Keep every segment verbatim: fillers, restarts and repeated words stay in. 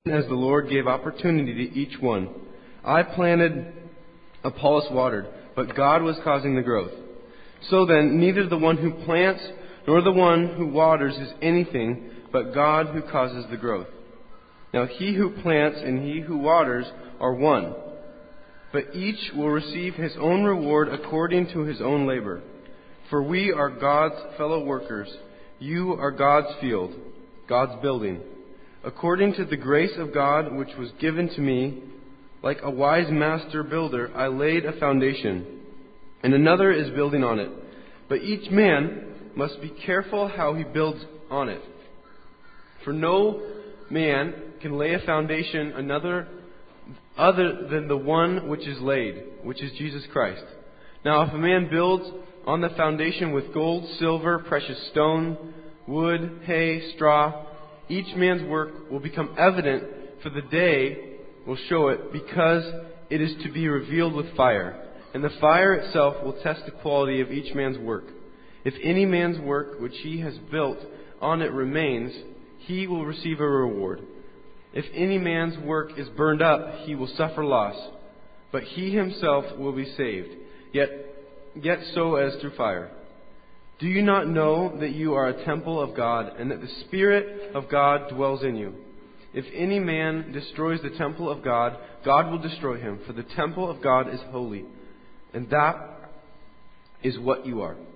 as the Lord gave opportunity to each one. I planted, Apollos watered, but God was causing the growth. So then, neither the one who plants nor the one who waters is anything, but God who causes the growth. Now he who plants and he who waters are one, but each will receive his own reward according to his own labor. For we are God's fellow workers. You are God's field, God's building. According to the grace of God which was given to me, like a wise master builder, I laid a foundation, and another is building on it. But each man must be careful how he builds on it. For no man can lay a foundation another other than the one which is laid, which is Jesus Christ. Now if a man builds on the foundation with gold, silver, precious stone, wood, hay, straw, each man's work will become evident, for the day will show it, because it is to be revealed with fire. And the fire itself will test the quality of each man's work. If any man's work which he has built on it remains, he will receive a reward. If any man's work is burned up, he will suffer loss, but he himself will be saved, yet, yet so as through fire. Do you not know that you are a temple of God, and that the Spirit of God dwells in you? If any man destroys the temple of God, God will destroy him, for the temple of God is holy, and that is what you are.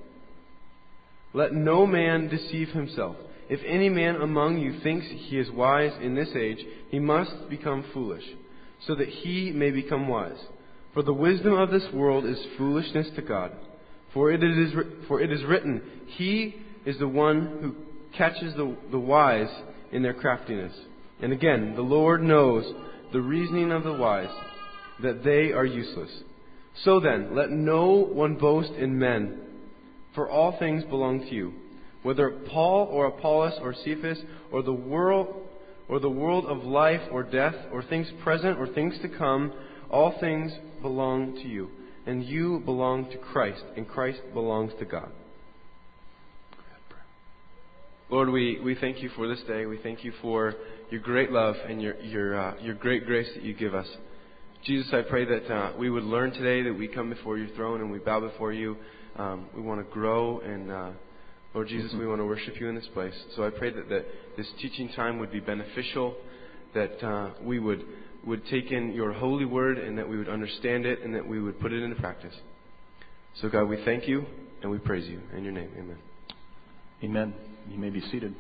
Let no man deceive himself. If any man among you thinks he is wise in this age, he must become foolish, so that he may become wise. For the wisdom of this world is foolishness to God. For it is for it is written, He is the one who catches the, the wise in their craftiness. And again, the Lord knows the reasoning of the wise, that they are useless. So then, let no one boast in men, for all things belong to you. Whether Paul or Apollos or Cephas or the world or the world of life or death or things present or things to come, all things belong to you. And you belong to Christ, and Christ belongs to God. Lord, we, we thank you for this day. We thank you for your great love and your your uh, your great grace that you give us. Jesus, I pray that uh, we would learn today, that we come before your throne and we bow before you. Um, we want to grow, and uh, Lord Jesus, we want to worship you in this place. So I pray that, that this teaching time would be beneficial, that uh, we would would take in your holy word, and that we would understand it, and that we would put it into practice. So God, we thank you and we praise you. In your name, amen. Amen. You may be seated.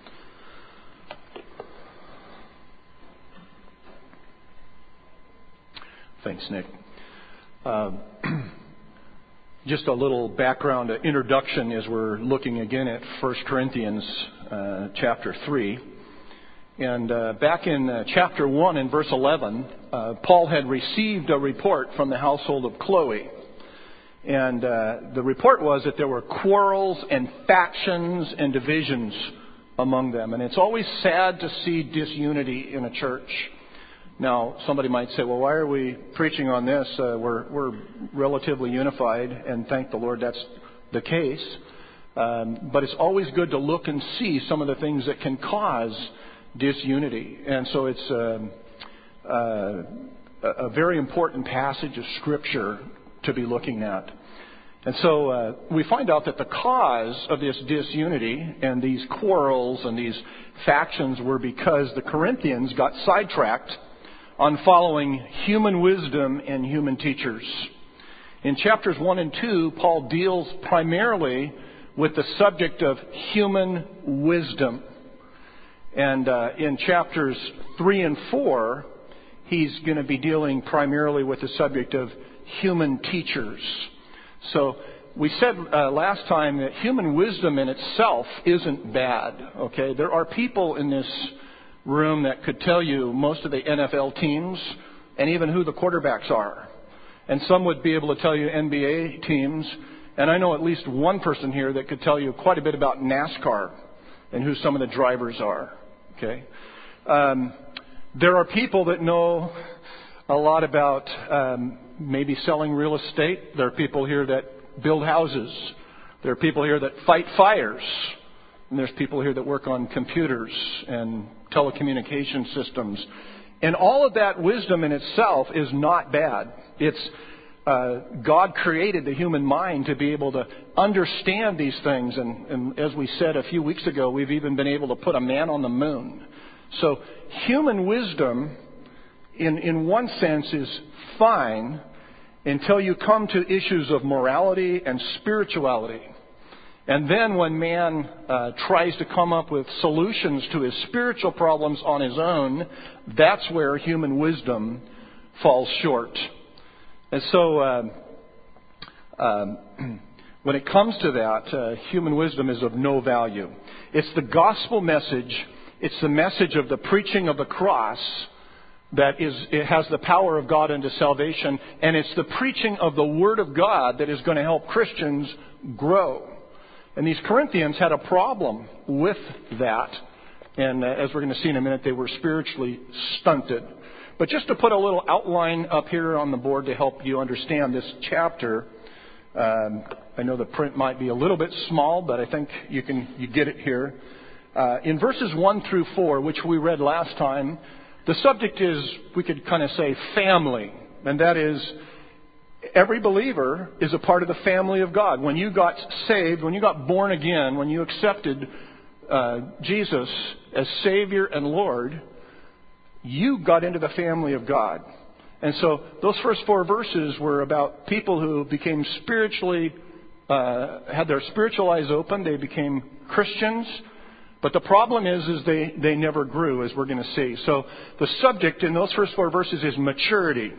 Thanks, Nick. Uh, just a little background, uh, introduction as we're looking again at First Corinthians uh, chapter three. And uh, back in uh, chapter one and verse eleven, uh, Paul had received a report from the household of Chloe. And uh, the report was that there were quarrels and factions and divisions among them. And it's always sad to see disunity in a church. Now, somebody might say, well, why are we preaching on this? Uh, we're, we're relatively unified, and thank the Lord that's the case. Um, but it's always good to look and see some of the things that can cause disunity. And so it's um, uh, a very important passage of Scripture to be looking at. And so uh, we find out that the cause of this disunity and these quarrels and these factions were because the Corinthians got sidetracked on following human wisdom and human teachers. In chapters one and two, Paul deals primarily with the subject of human wisdom. And uh, in chapters three and four, he's going to be dealing primarily with the subject of human teachers. So we said uh, last time that human wisdom in itself isn't bad. Okay, there are people in this room that could tell you most of the N F L teams and even who the quarterbacks are. And some would be able to tell you N B A teams. And I know at least one person here that could tell you quite a bit about NASCAR and who some of the drivers are. Okay, um, there are people that know a lot about um, maybe selling real estate. There are people here that build houses. There are people here that fight fires. And there's people here that work on computers and telecommunication systems. And all of that wisdom in itself is not bad. It's uh, God created the human mind to be able to understand these things. And, and as we said a few weeks ago, we've even been able to put a man on the moon. So human wisdom, in, in one sense, is fine until you come to issues of morality and spirituality. And then when man uh, tries to come up with solutions to his spiritual problems on his own, that's where human wisdom falls short. And so uh, um, when it comes to that, uh, human wisdom is of no value. It's the gospel message. It's the message of the preaching of the cross that is, it has the power of God unto salvation. And it's the preaching of the Word of God that is going to help Christians grow. And these Corinthians had a problem with that. And uh, as we're going to see in a minute, they were spiritually stunted. But just to put a little outline up here on the board to help you understand this chapter, um, I know the print might be a little bit small, but I think you can you get it here. Uh, in verses one through four, which we read last time, the subject is, we could kind of say, family. And that is, every believer is a part of the family of God. When you got saved, when you got born again, when you accepted uh, Jesus as Savior and Lord, you got into the family of God. And so those first four verses were about people who became spiritually, uh, had their spiritual eyes open. They became Christians. But the problem is, is they, they never grew, as we're going to see. So the subject in those first four verses is maturity.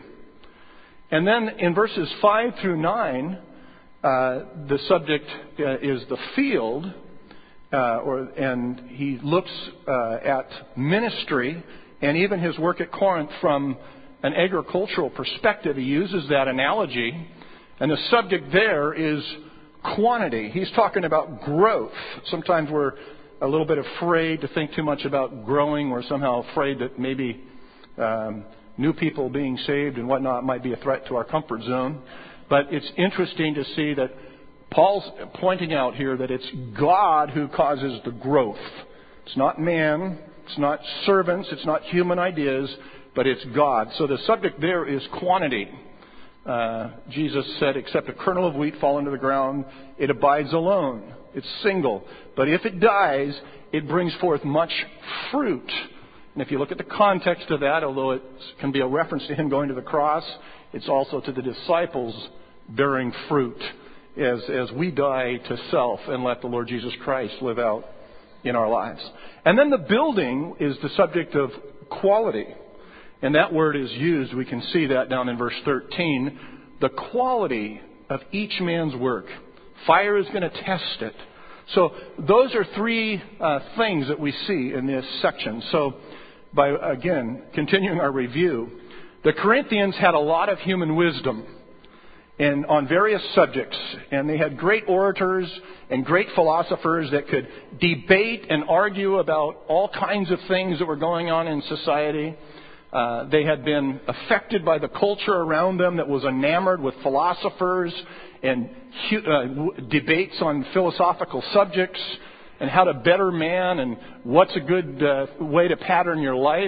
And then in verses five through nine, uh, the subject uh, is the field, uh, or and he looks uh, at ministry and even his work at Corinth from an agricultural perspective. He uses that analogy, and the subject there is quantity. He's talking about growth. Sometimes we're a little bit afraid to think too much about growing. We're somehow afraid that maybe Um, new people being saved and whatnot might be a threat to our comfort zone. But it's interesting to see that Paul's pointing out here that it's God who causes the growth. It's not man, it's not servants, it's not human ideas, but it's God. So the subject there is quantity. Uh, Jesus said, except a kernel of wheat fall into the ground, it abides alone. It's single. But if it dies, it brings forth much fruit. And if you look at the context of that, although it can be a reference to him going to the cross, it's also to the disciples bearing fruit as, as we die to self and let the Lord Jesus Christ live out in our lives. And then the building is the subject of quality. And that word is used, we can see that down in verse thirteen, the quality of each man's work. Fire is going to test it. So those are three uh, things that we see in this section. So by, again, continuing our review, the Corinthians had a lot of human wisdom and on various subjects. And they had great orators and great philosophers that could debate and argue about all kinds of things that were going on in society. Uh, they had been affected by the culture around them that was enamored with philosophers and uh, debates on philosophical subjects and how to better man and what's a good uh, way to pattern your life.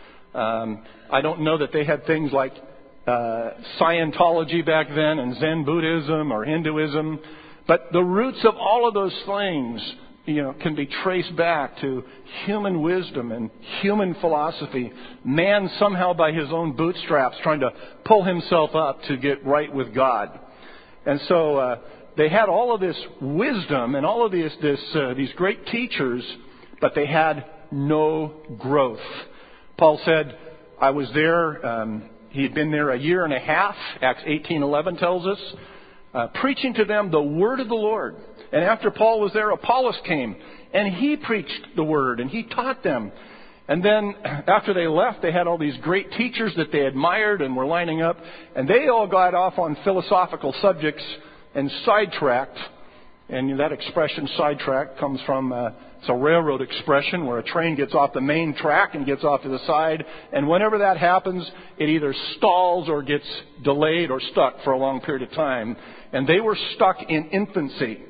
Um, I don't know that they had things like uh, Scientology back then and Zen Buddhism or Hinduism, but the roots of all of those things, you know, can be traced back to human wisdom and human philosophy. Man somehow by his own bootstraps trying to pull himself up to get right with God. And so uh, they had all of this wisdom and all of this, this uh, these great teachers, but they had no growth. Paul said, I was there, um, he had been there a year and a half, Acts eighteen eleven tells us, uh, preaching to them the word of the Lord. And after Paul was there, Apollos came, and he preached the word, and he taught them. And then after they left, they had all these great teachers that they admired and were lining up, and they all got off on philosophical subjects and sidetracked. And that expression, sidetracked, comes from, uh, it's a railroad expression where a train gets off the main track and gets off to the side. And whenever that happens, it either stalls or gets delayed or stuck for a long period of time. And they were stuck in infancy.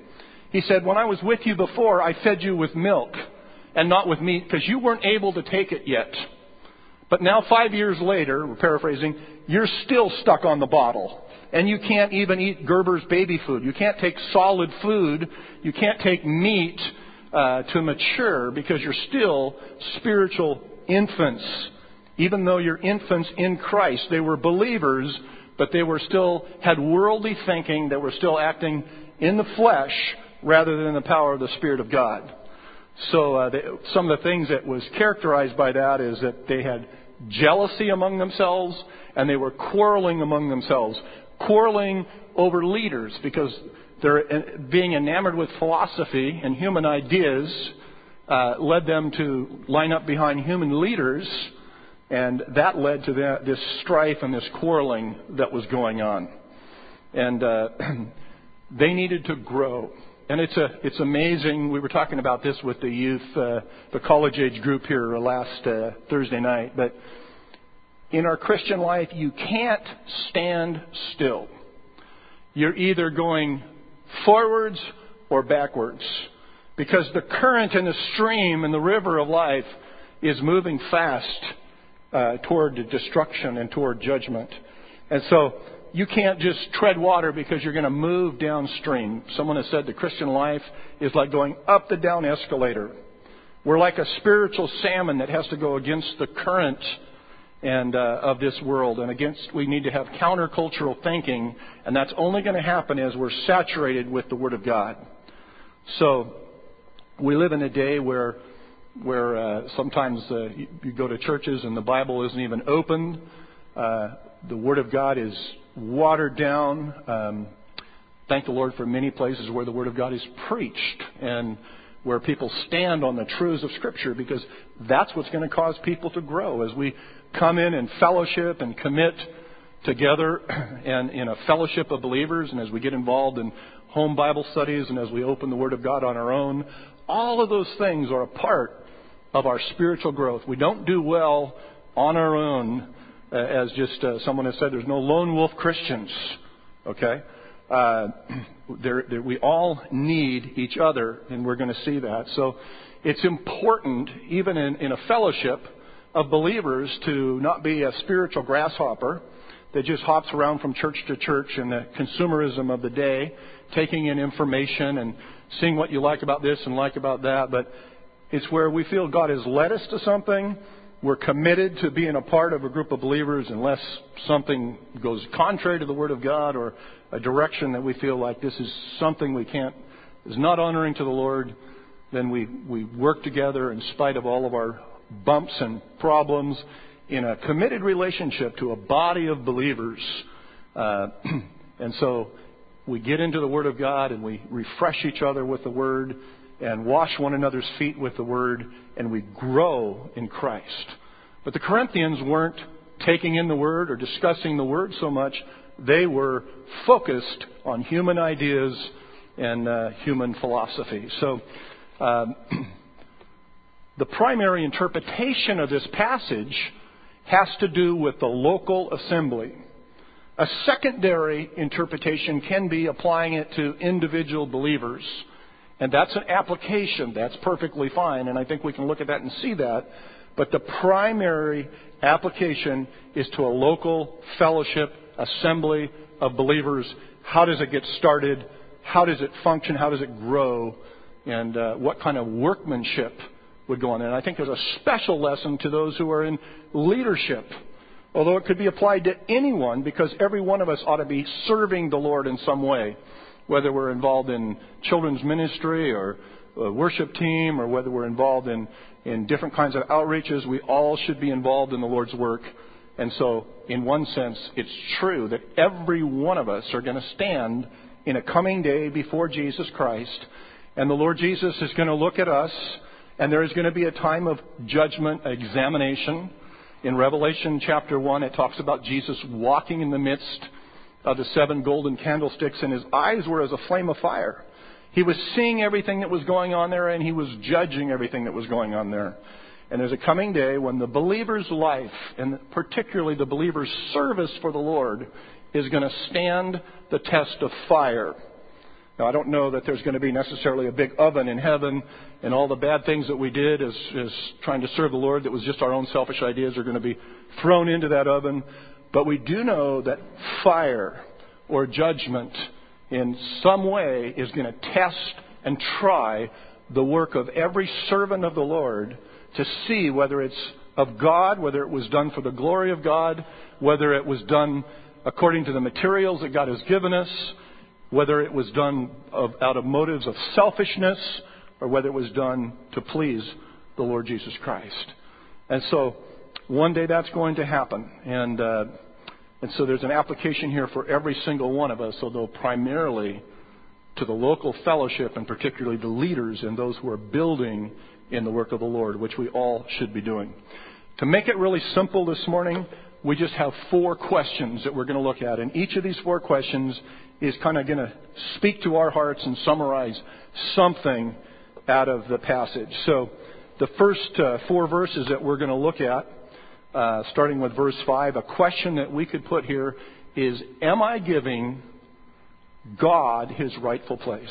He said, when I was with you before, I fed you with milk and not with meat because you weren't able to take it yet. But now five years later, we're paraphrasing, you're still stuck on the bottle. And you can't even eat Gerber's baby food. You can't take solid food. You can't take meat uh, to mature because you're still spiritual infants. Even though you're infants in Christ, they were believers, but they were still had worldly thinking. They were still acting in the flesh rather than in the power of the Spirit of God. So uh, they, some of the things that was characterized by that is that they had jealousy among themselves and they were quarreling among themselves. Quarreling over leaders because they're being enamored with philosophy and human ideas uh, led them to line up behind human leaders, and that led to the, this strife and this quarreling that was going on. And uh, they needed to grow. And it's a it's amazing. We were talking about this with the youth, uh, the college age group here last uh, Thursday night, but in our Christian life, you can't stand still. You're either going forwards or backwards because the current and the stream and the river of life is moving fast uh, toward destruction and toward judgment. And so you can't just tread water because you're going to move downstream. Someone has said the Christian life is like going up the down escalator. We're like a spiritual salmon that has to go against the current and uh, of this world, and against we need to have countercultural thinking, and that's only going to happen as we're saturated with the Word of God. So we live in a day where where uh, sometimes uh, you, you go to churches and the Bible isn't even opened. Uh, the Word of God is watered down. Um, thank the Lord for many places where the Word of God is preached and where people stand on the truths of Scripture, because that's what's going to cause people to grow as we come in and fellowship and commit together and in a fellowship of believers, and as we get involved in home Bible studies and as we open the Word of God on our own. All of those things are a part of our spiritual growth. We don't do well on our own, uh, as just uh, someone has said, there's no lone wolf Christians, okay? Uh, there, there, we all need each other, and we're going to see that. So it's important, even in, in a fellowship of believers, to not be a spiritual grasshopper that just hops around from church to church in the consumerism of the day, taking in information and seeing what you like about this and like about that. But it's where we feel God has led us to something. We're committed to being a part of a group of believers unless something goes contrary to the Word of God or a direction that we feel like this is something we can't, is not honoring to the Lord. Then we, we work together in spite of all of our bumps and problems in a committed relationship to a body of believers. Uh, and so we get into the Word of God and we refresh each other with the Word and wash one another's feet with the Word, and we grow in Christ. But the Corinthians weren't taking in the Word or discussing the Word so much. They were focused on human ideas and uh, human philosophy. So um, the primary interpretation of this passage has to do with the local assembly. A secondary interpretation can be applying it to individual believers. And that's an application. That's perfectly fine. And I think we can look at that and see that. But the primary application is to a local fellowship, assembly of believers. How does it get started? How does it function? How does it grow? And uh, what kind of workmanship would go on? And I think there's a special lesson to those who are in leadership, although it could be applied to anyone, because every one of us ought to be serving the Lord in some way, whether we're involved in children's ministry or a worship team, or whether we're involved in, in different kinds of outreaches. We all should be involved in the Lord's work. And so, in one sense, it's true that every one of us are going to stand in a coming day before Jesus Christ, and the Lord Jesus is going to look at us, and there is going to be a time of judgment, examination. In Revelation chapter one, it talks about Jesus walking in the midst of the seven golden candlesticks, and his eyes were as a flame of fire. He was seeing everything that was going on there, and he was judging everything that was going on there. And there's a coming day when the believer's life, and particularly the believer's service for the Lord, is going to stand the test of fire. Now, I don't know that there's going to be necessarily a big oven in heaven, and all the bad things that we did as, as trying to serve the Lord that was just our own selfish ideas are going to be thrown into that oven. But we do know that fire or judgment in some way is going to test and try the work of every servant of the Lord to see whether it's of God, whether it was done for the glory of God, whether it was done according to the materials that God has given us, whether it was done of, out of motives of selfishness, or whether it was done to please the Lord Jesus Christ. And so one day that's going to happen. And uh, and so there's an application here for every single one of us, although primarily to the local fellowship and particularly the leaders and those who are building in the work of the Lord, which we all should be doing. To make it really simple this morning, we just have four questions that we're going to look at. And each of these four questions is kind of going to speak to our hearts and summarize something out of the passage. So the first uh, four verses that we're going to look at, uh, starting with verse five, a question that we could put here is, am I giving God His rightful place?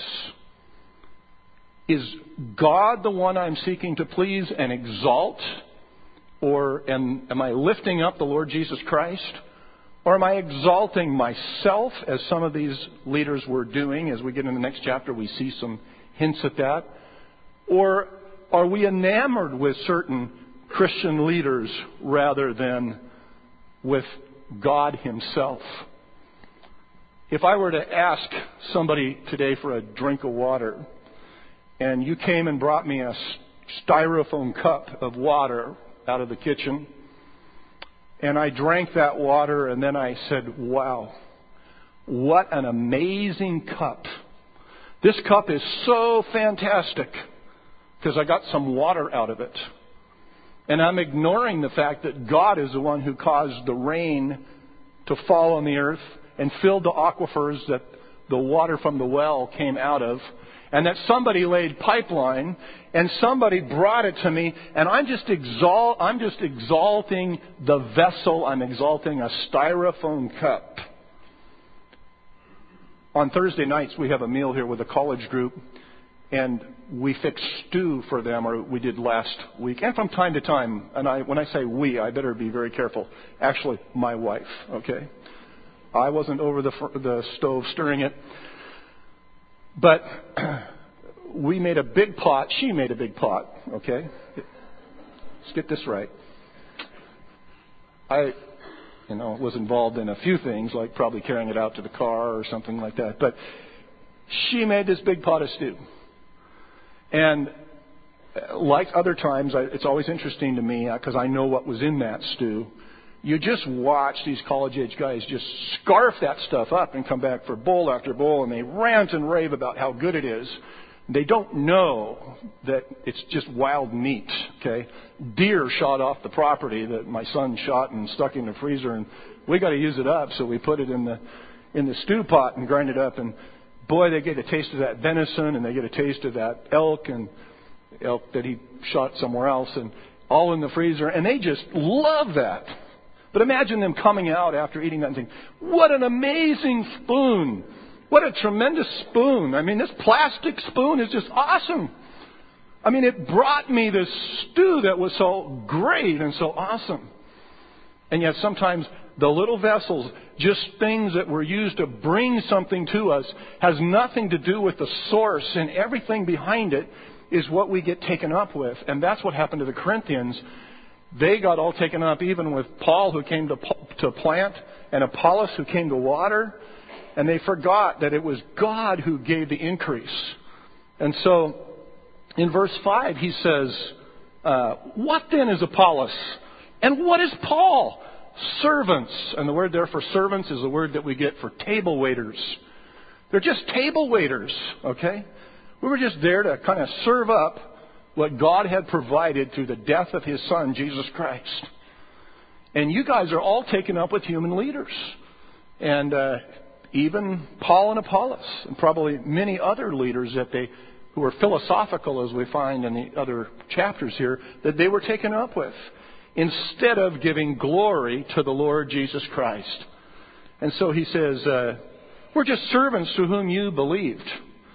Is God the one I'm seeking to please and exalt? Or am, am I lifting up the Lord Jesus Christ? Or am I exalting myself, as some of these leaders were doing? As we get in the next chapter, we see some hints at that. Or are we enamored with certain Christian leaders rather than with God Himself? If I were to ask somebody today for a drink of water, and you came and brought me a styrofoam cup of water out of the kitchen, and I drank that water, and then I said, wow, what an amazing cup. This cup is so fantastic because I got some water out of it. And I'm ignoring the fact that God is the one who caused the rain to fall on the earth and filled the aquifers that the water from the well came out of, and that somebody laid pipeline and somebody brought it to me, and I'm just exalt I'm just exalting the vessel. I'm exalting a styrofoam cup. On Thursday nights we have a meal here with a college group, and we fix stew for them, or we did last week, and from time to time. And I, when I say we, I better be very careful. Actually, my wife. Okay, I wasn't over the the stove stirring it. But we made a big pot. She made a big pot. Okay? Let's get this right. I, you know, was involved in a few things, like probably carrying it out to the car or something like that. But she made this big pot of stew. And like other times, it's always interesting to me because I know what was in that stew. You just watch these college-age guys just scarf that stuff up and come back for bowl after bowl, and they rant and rave about how good it is. They don't know that it's just wild meat, okay? Deer shot off the property that my son shot and stuck in the freezer, and we got to use it up, so we put it in the in the stew pot and grind it up. And boy, they get a taste of that venison, and they get a taste of that elk and elk that he shot somewhere else, and all in the freezer, and they just love that. But imagine them coming out after eating that and thinking, what an amazing spoon. What a tremendous spoon. I mean, this plastic spoon is just awesome. I mean, it brought me this stew that was so great and so awesome. And yet sometimes the little vessels, just things that were used to bring something to us, has nothing to do with the source, and everything behind it is what we get taken up with. And that's what happened to the Corinthians. They got all taken up, even with Paul, who came to to plant, and Apollos, who came to water. And they forgot that it was God who gave the increase. And so in verse five, he says, uh, what then is Apollos? And what is Paul? Servants. And the word there for servants is the word that we get for table waiters. They're just table waiters, okay? We were just there to kind of serve up what God had provided through the death of His Son, Jesus Christ. And you guys are all taken up with human leaders. And uh, even Paul and Apollos, and probably many other leaders that they, who are philosophical, as we find in the other chapters here, that they were taken up with, instead of giving glory to the Lord Jesus Christ. And so he says, uh, we're just servants through whom you believed.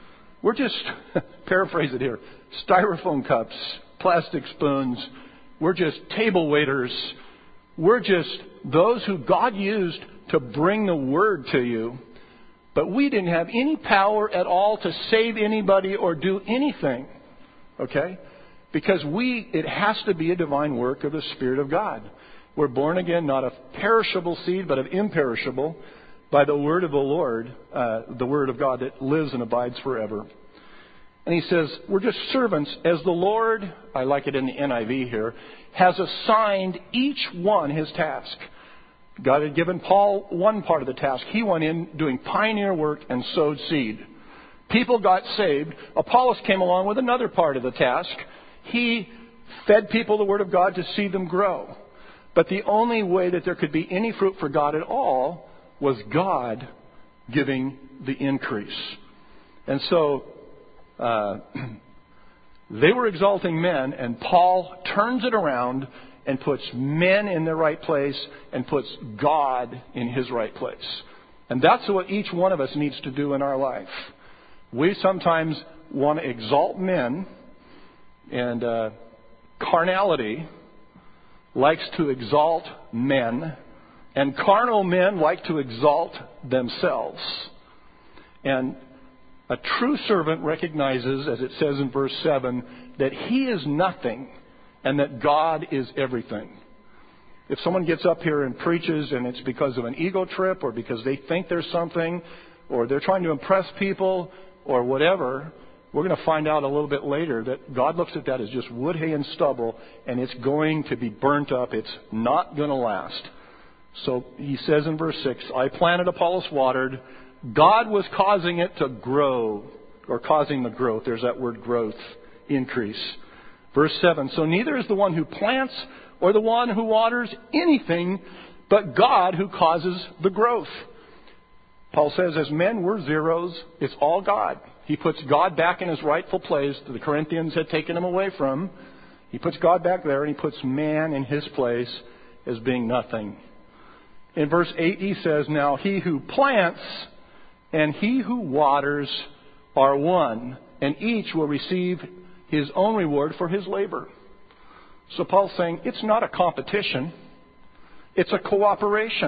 We're just, paraphrase it here, styrofoam cups, plastic spoons. We're just table waiters. We're just those who God used to bring the word to you. But we didn't have any power at all to save anybody or do anything. Okay? Because we, it has to be a divine work of the Spirit of God. We're born again, not of perishable seed, but of imperishable, by the word of the Lord, uh, the word of God that lives and abides forever. And he says, we're just servants as the Lord, I like it in the N I V here, has assigned each one his task. God had given Paul one part of the task. He went in doing pioneer work and sowed seed. People got saved. Apollos came along with another part of the task. He fed people the Word of God to see them grow. But the only way that there could be any fruit for God at all was God giving the increase. And so uh, they were exalting men, and Paul turns it around and puts men in their right place and puts God in his right place. And that's what each one of us needs to do in our life. We sometimes want to exalt men, and uh, carnality likes to exalt men, and carnal men like to exalt themselves. And a true servant recognizes, as it says in verse seven, that he is nothing and that God is everything. If someone gets up here and preaches and it's because of an ego trip or because they think there's something or they're trying to impress people or whatever, we're going to find out a little bit later that God looks at that as just wood, hay, and stubble, and it's going to be burnt up. It's not going to last. So he says in verse six, I planted, Apollos watered. God was causing it to grow, or causing the growth. There's that word growth, increase. Verse seven, so neither is the one who plants or the one who waters anything, but God who causes the growth. Paul says, as men, we're zeros. It's all God. He puts God back in his rightful place that the Corinthians had taken him away from. He puts God back there, and he puts man in his place as being nothing. In verse eight, he says, now he who plants and he who waters are one, and each will receive his own reward for his labor. So Paul's saying it's not a competition. It's a cooperation.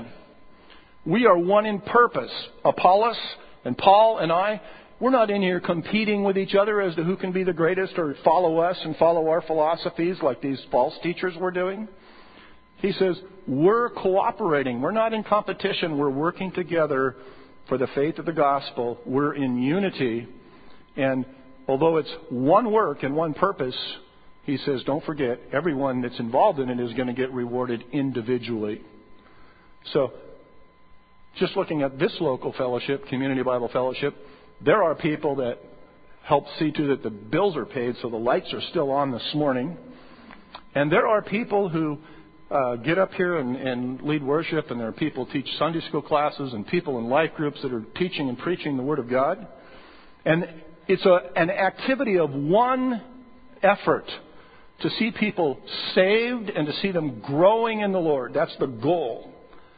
We are one in purpose. Apollos and Paul and I, we're not in here competing with each other as to who can be the greatest or follow us and follow our philosophies like these false teachers were doing. He says we're cooperating. We're not in competition. We're working together for the faith of the gospel. We're in unity. And although it's one work and one purpose, he says, don't forget, everyone that's involved in it is going to get rewarded individually. So, just looking at this local fellowship, Community Bible Fellowship, there are people that help see to that the bills are paid, so the lights are still on this morning. And there are people who uh, get up here and, and lead worship, and there are people who teach Sunday school classes and people in life groups that are teaching and preaching the Word of God. And it's a, an activity of one effort to see people saved and to see them growing in the Lord. That's the goal.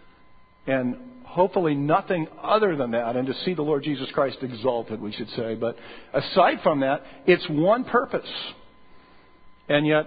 And hopefully nothing other than that, and to see the Lord Jesus Christ exalted, we should say. But aside from that, it's one purpose. And yet,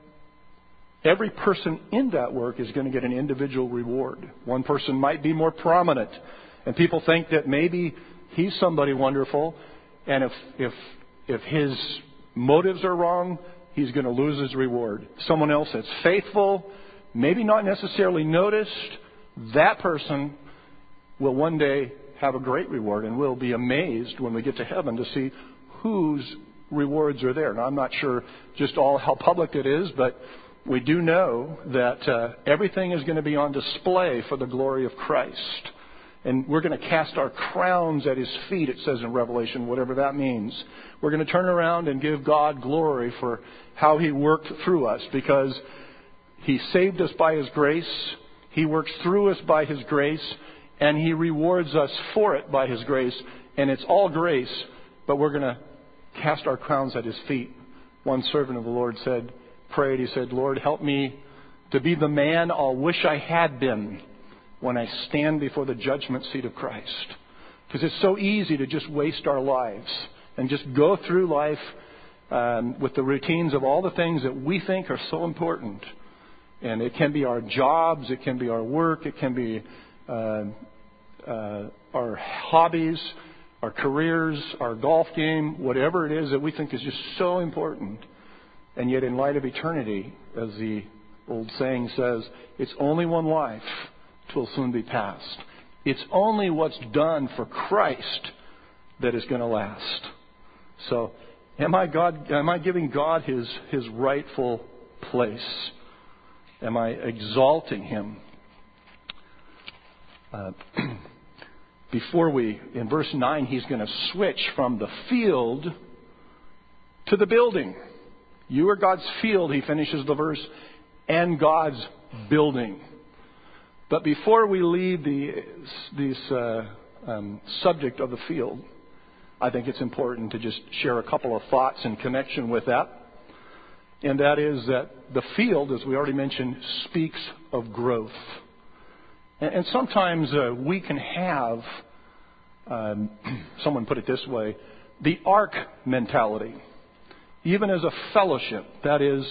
every person in that work is going to get an individual reward. One person might be more prominent, and people think that maybe he's somebody wonderful, and if if if his motives are wrong, he's going to lose his reward. Someone else that's faithful, maybe not necessarily noticed, that person will one day have a great reward, and we'll be amazed when we get to heaven to see whose rewards are there. Now, I'm not sure just all how public it is, but we do know that uh, everything is going to be on display for the glory of Christ. And we're going to cast our crowns at his feet, it says in Revelation, whatever that means. We're going to turn around and give God glory for how he worked through us, because he saved us by his grace, he works through us by his grace, and he rewards us for it by his grace. And it's all grace, but we're going to cast our crowns at his feet. One servant of the Lord said, prayed, he said, Lord, help me to be the man I'll wish I had been when I stand before the judgment seat of Christ. Because it's so easy to just waste our lives and just go through life um, with the routines of all the things that we think are so important. And it can be our jobs, it can be our work, it can be uh, uh, our hobbies, our careers, our golf game, whatever it is that we think is just so important. And yet in light of eternity, as the old saying says, it's only one life, 'twill soon be past. It's only what's done for Christ that is going to last. So, am I God? Am I giving God His His rightful place? Am I exalting Him? Uh, before we, in verse nine, He's going to switch from the field to the building. You are God's field, He finishes the verse, and God's building. But before we leave the this uh, um, subject of the field, I think it's important to just share a couple of thoughts in connection with that. And that is that the field, as we already mentioned, speaks of growth. And, and sometimes uh, we can have, um, someone put it this way, the ark mentality. Even as a fellowship, that is,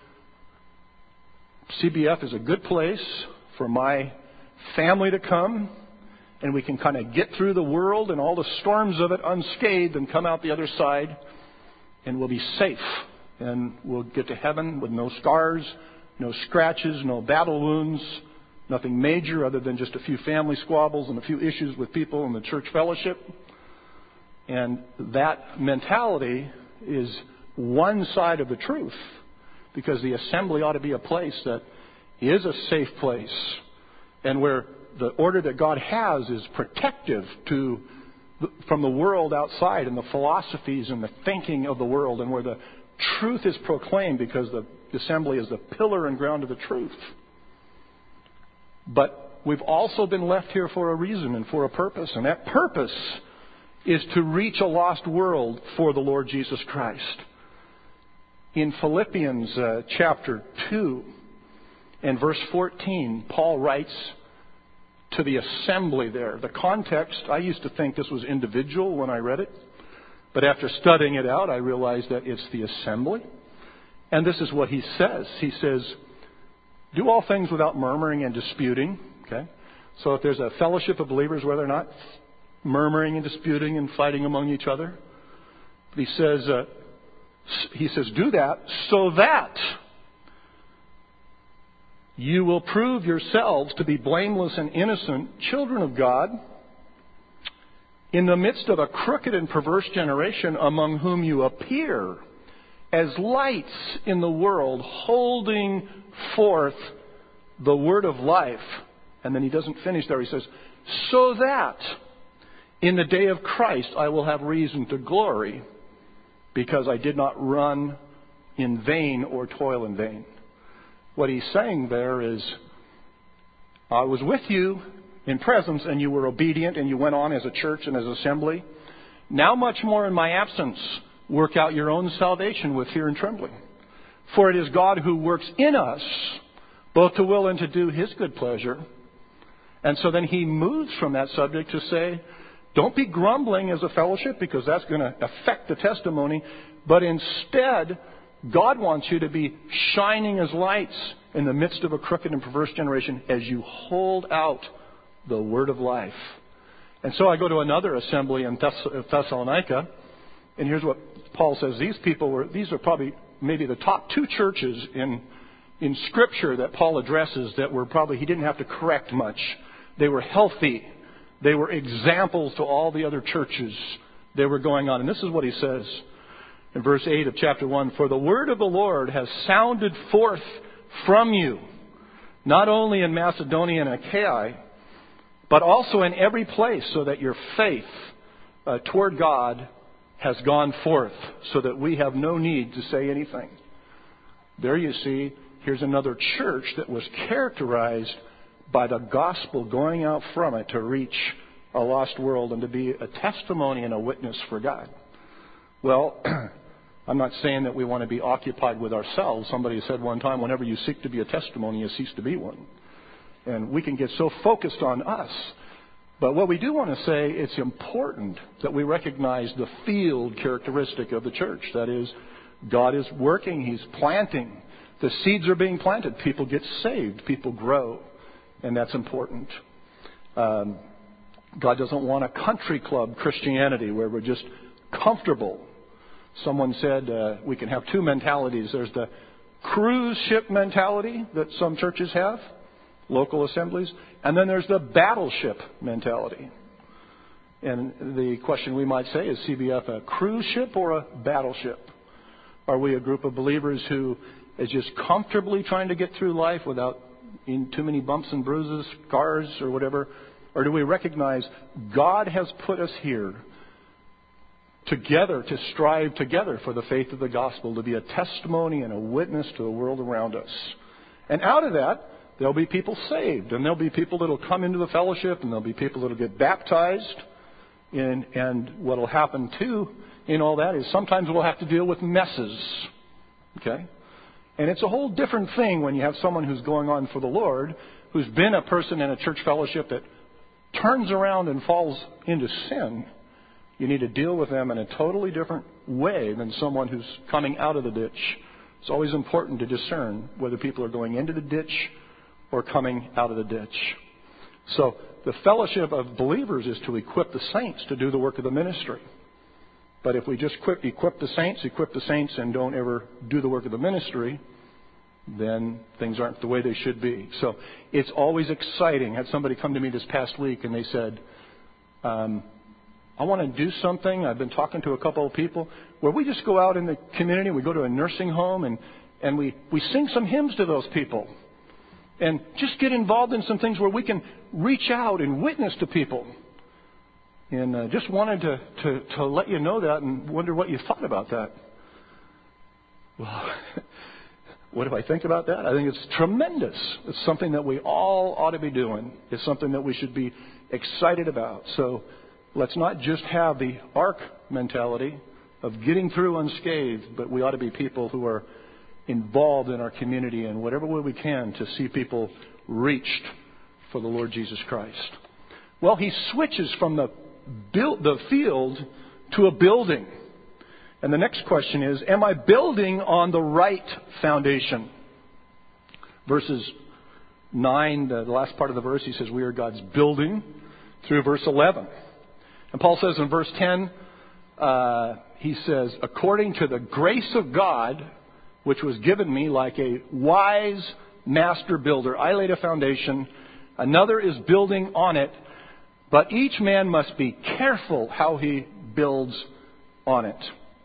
C B F is a good place for my family to come, and we can kind of get through the world and all the storms of it unscathed and come out the other side, and we'll be safe. And we'll get to heaven with no scars, no scratches, no battle wounds, nothing major other than just a few family squabbles and a few issues with people in the church fellowship. And that mentality is one side of the truth, because the assembly ought to be a place that is a safe place, and where the order that God has is protective to from the world outside and the philosophies and the thinking of the world, and where the truth is proclaimed, because the assembly is the pillar and ground of the truth. But we've also been left here for a reason and for a purpose, and that purpose is to reach a lost world for the Lord Jesus Christ. In Philippians uh, chapter two and verse fourteen, Paul writes to the assembly there. The context, I used to think this was individual when I read it. But after studying it out, I realized that it's the assembly. And this is what he says. He says, do all things without murmuring and disputing. Okay? So if there's a fellowship of believers where they're not murmuring and disputing and fighting among each other, he says, uh, he says, do that so that you will prove yourselves to be blameless and innocent children of God, in the midst of a crooked and perverse generation, among whom you appear as lights in the world, holding forth the word of life. And then he doesn't finish there. He says, so that in the day of Christ I will have reason to glory, because I did not run in vain or toil in vain. What he's saying there is, I was with you in presence, and you were obedient, and you went on as a church and as assembly. Now much more in my absence, work out your own salvation with fear and trembling. For it is God who works in us, both to will and to do His good pleasure. And so then he moves from that subject to say, don't be grumbling as a fellowship, because that's going to affect the testimony. But instead, God wants you to be shining as lights in the midst of a crooked and perverse generation as you hold out the word of life. And so I go to another assembly in Thess- Thessalonica, and here's what Paul says. These people were, these are probably maybe the top two churches in in Scripture that Paul addresses that were probably, he didn't have to correct much. They were healthy. They were examples to all the other churches that were going on. And this is what he says in verse eight of chapter one. For the word of the Lord has sounded forth from you, not only in Macedonia and Achaia, but also in every place, so that your faith uh, toward God has gone forth, so that we have no need to say anything. There you see, here's another church that was characterized by the gospel going out from it to reach a lost world and to be a testimony and a witness for God. Well, I'm not saying that we want to be occupied with ourselves. Somebody said one time, whenever you seek to be a testimony, you cease to be one. And we can get so focused on us But what we do want to say, it's important that we recognize the field characteristic of the church. That is, God is working. He's planting. The seeds are being planted. People get saved. People grow. And that's important. Um, God doesn't want a country club Christianity where we're just comfortable. Someone said uh, we can have two mentalities. There's the cruise ship mentality that some churches have, local assemblies, and then there's the battleship mentality. And the question we might say is C B F a cruise ship or a battleship? Are we a group of believers who is just comfortably trying to get through life without in too many bumps and bruises, scars, or whatever? Or do we recognize God has put us here together to strive together for the faith of the gospel, to be a testimony and a witness to the world around us? And out of that, there'll be people saved, and there'll be people that'll come into the fellowship, and there'll be people that'll get baptized. And, and what'll happen too in all that is sometimes we'll have to deal with messes. Okay? And it's a whole different thing when you have someone who's going on for the Lord, who's been a person in a church fellowship that turns around and falls into sin. You need to deal with them in a totally different way than someone who's coming out of the ditch. It's always important to discern whether people are going into the ditch or coming out of the ditch. So the fellowship of believers is to equip the saints to do the work of the ministry. But if we just equip, equip the saints, equip the saints, and don't ever do the work of the ministry, then things aren't the way they should be. So it's always exciting. I had somebody come to me this past week and they said, um, I want to do something. I've been talking to a couple of people where we just go out in the community, we go to a nursing home, and, and we, we sing some hymns to those people. And just get involved in some things where we can reach out and witness to people. And uh, just wanted to, to, to let you know that and wonder what you thought about that. Well, what do I think about that? I think it's tremendous. It's something that we all ought to be doing. It's something that we should be excited about. So let's not just have the ark mentality of getting through unscathed, but we ought to be people who are involved in our community in whatever way we can to see people reached for the Lord Jesus Christ. Well, he switches from the build, the field to a building. And the next question is, am I building on the right foundation? Verses nine, the last part of the verse, he says we are God's building, through verse eleven. And Paul says in verse ten, uh, he says, according to the grace of God, which was given me like a wise master builder, I laid a foundation, another is building on it, but each man must be careful how he builds on it.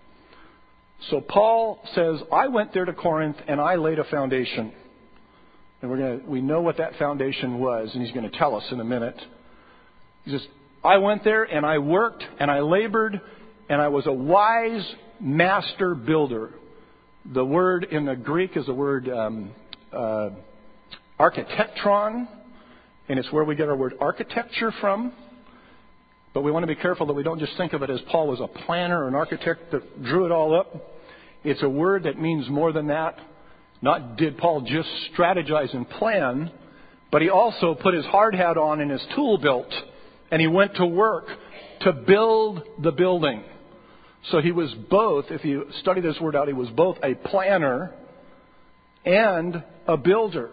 So Paul says, I went there to Corinth and I laid a foundation. And we're going to, we know what that foundation was, and he's going to tell us in a minute. He says, I went there and I worked and I labored and I was a wise master builder. The word in the Greek is the word um, uh, architectron, and it's where we get our word architecture from. But we want to be careful that we don't just think of it as Paul was a planner or an architect that drew it all up. It's a word that means more than that. Not did Paul just strategize and plan, but he also put his hard hat on and his tool belt, and he went to work to build the building. So he was both, if you study this word out, he was both a planner and a builder.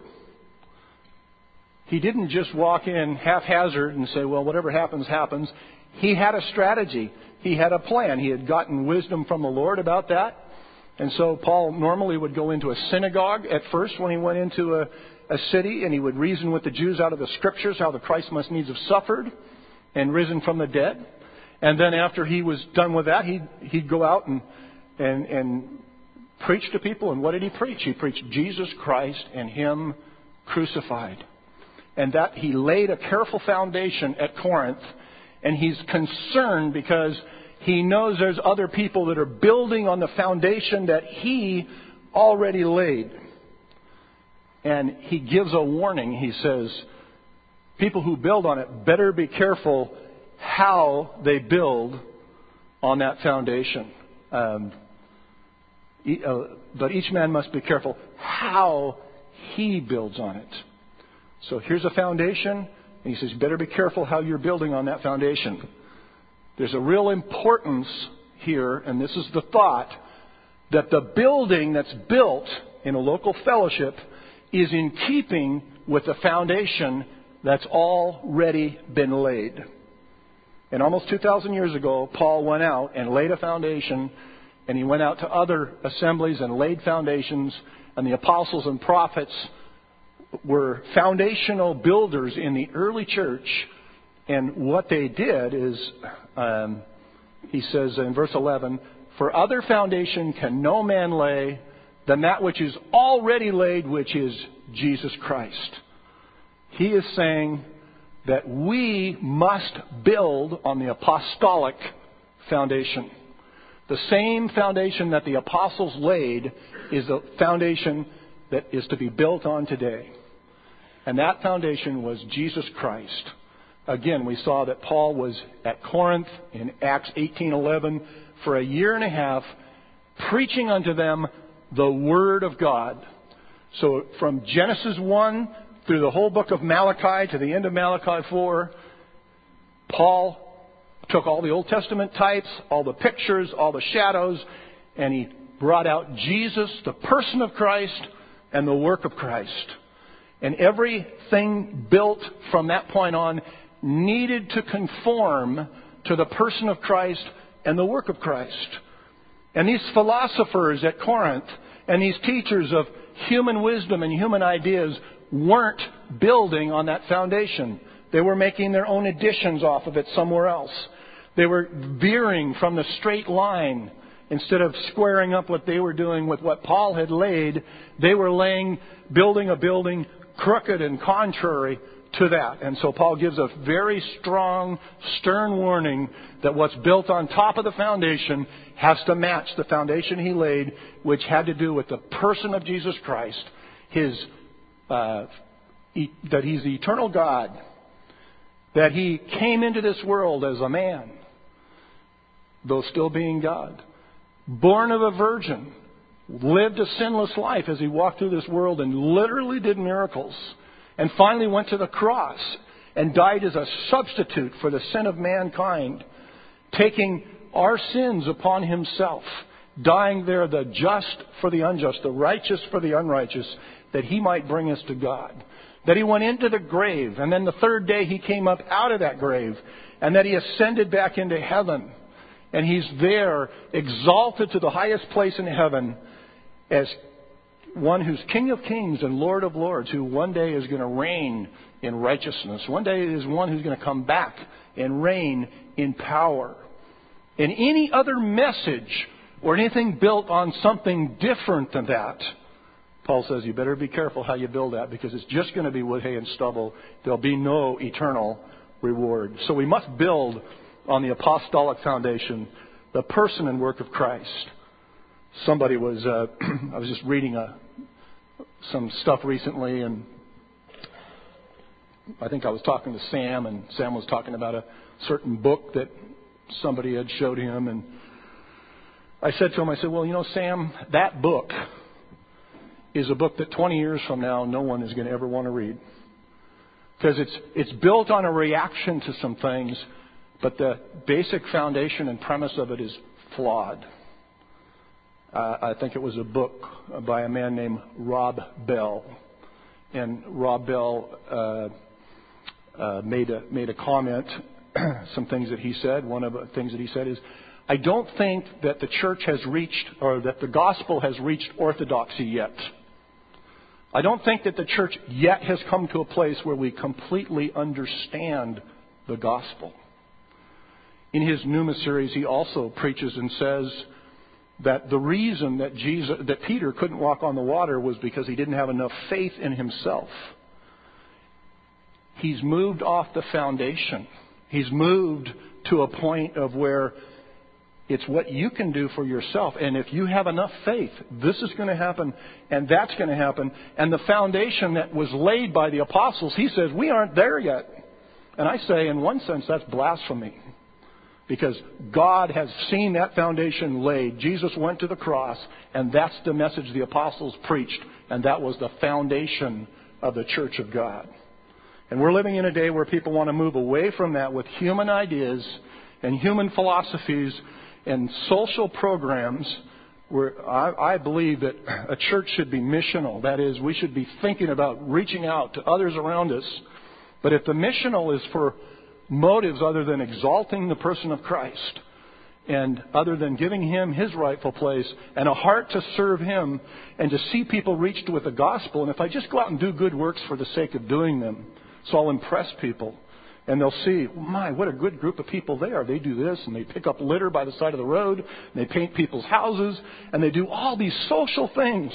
He didn't just walk in haphazard and say, well, whatever happens, happens. He had a strategy. He had a plan. He had gotten wisdom from the Lord about that. And so Paul normally would go into a synagogue at first when he went into a, a city, and he would reason with the Jews out of the Scriptures how the Christ must needs have suffered and risen from the dead. And then after he was done with that, he'd, he'd go out and, and, and preach to people. And what did he preach? He preached Jesus Christ and Him crucified. And that he laid a careful foundation at Corinth. And he's concerned because he knows there's other people that are building on the foundation that he already laid. And he gives a warning. He says, people who build on it better be careful how they build on that foundation. Um, but each man must be careful how he builds on it. So here's a foundation. And he says, you better be careful how you're building on that foundation. There's a real importance here, and this is the thought, that the building that's built in a local fellowship is in keeping with the foundation that's already been laid. And almost two thousand years ago, Paul went out and laid a foundation, and he went out to other assemblies and laid foundations, and the apostles and prophets were foundational builders in the early church. And what they did is, um, he says in verse eleven, for other foundation can no man lay than that which is already laid, which is Jesus Christ. He is saying that we must build on the apostolic foundation. The same foundation that the apostles laid is the foundation that is to be built on today. And that foundation was Jesus Christ. Again, we saw that Paul was at Corinth in Acts eighteen eleven for a year and a half, preaching unto them the Word of God. So from Genesis one through the whole book of Malachi to the end of Malachi four, Paul took all the Old Testament types, all the pictures, all the shadows, and he brought out Jesus, the person of Christ, and the work of Christ. And everything built from that point on needed to conform to the person of Christ and the work of Christ. And these philosophers at Corinth and these teachers of human wisdom and human ideas weren't building on that foundation. They were making their own additions off of it somewhere else. They were veering from the straight line. Instead of squaring up what they were doing with what Paul had laid, they were laying, building a building crooked and contrary to that. And so Paul gives a very strong, stern warning that what's built on top of the foundation has to match the foundation he laid, which had to do with the person of Jesus Christ, his uh, e- that he's the eternal God, that he came into this world as a man, though still being God, born of a virgin, lived a sinless life as he walked through this world and literally did miracles, and finally went to the cross and died as a substitute for the sin of mankind, taking our sins upon himself, dying there the just for the unjust, the righteous for the unrighteous, that he might bring us to God. That he went into the grave, and then the third day he came up out of that grave, and that he ascended back into heaven. And he's there, exalted to the highest place in heaven as one who's King of Kings and Lord of Lords, who one day is going to reign in righteousness. One day is one who's going to come back and reign in power. And any other message or anything built on something different than that, Paul says you better be careful how you build that, because it's just going to be wood, hay, and stubble. There'll be no eternal reward. So we must build on the apostolic foundation, the person and work of Christ. Somebody was, uh, I was just reading a, some stuff recently, and I think I was talking to Sam, and Sam was talking about a certain book that somebody had showed him, and I said to him, I said, well, you know, Sam, that book is a book that twenty years from now no one is going to ever want to read. Because it's it's built on a reaction to some things, but the basic foundation and premise of it is flawed. Uh, I think it was a book by a man named Rob Bell. And Rob Bell uh, uh, made a made a comment, some things that he said. One of the things that he said is, I don't think that the church has reached, or that the gospel has reached orthodoxy yet. I don't think that the church yet has come to a place where we completely understand the gospel. In his Pneuma series, he also preaches and says that the reason that Jesus, that Peter couldn't walk on the water was because he didn't have enough faith in himself. He's moved off the foundation. He's moved to a point of where it's what you can do for yourself. And if you have enough faith, this is going to happen and that's going to happen. And the foundation that was laid by the apostles, he says, we aren't there yet. And I say, in one sense, that's blasphemy. Because God has seen that foundation laid. Jesus went to the cross, and that's the message the apostles preached. And that was the foundation of the church of God. And we're living in a day where people want to move away from that with human ideas and human philosophies and social programs. Where I, I believe that a church should be missional. That is, we should be thinking about reaching out to others around us. But if the missional is for motives other than exalting the person of Christ and other than giving Him His rightful place and a heart to serve Him and to see people reached with the gospel, and if I just go out and do good works for the sake of doing them, so I'll impress people, and they'll see, my, what a good group of people they are. They do this, and they pick up litter by the side of the road, and they paint people's houses, and they do all these social things.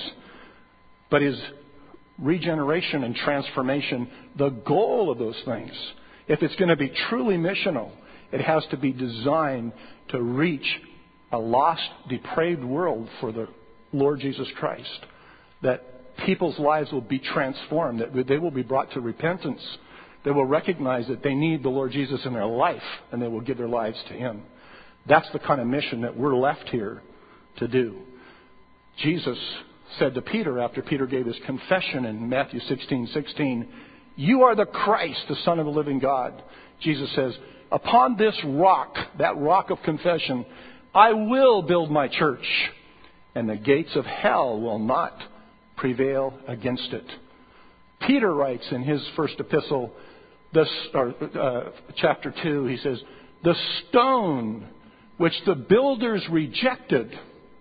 But is regeneration and transformation the goal of those things? If it's going to be truly missional, it has to be designed to reach a lost, depraved world for the Lord Jesus Christ. That people's lives will be transformed, that they will be brought to repentance. They will recognize that they need the Lord Jesus in their life, and they will give their lives to Him. That's the kind of mission that we're left here to do. Jesus said to Peter, after Peter gave his confession in Matthew sixteen sixteen, "You are the Christ, the Son of the living God." Jesus says, "Upon this rock," that rock of confession, "I will build my church, and the gates of hell will not prevail against it." Peter writes in his first epistle, this, or, uh, chapter two, he says, "The stone which the builders rejected,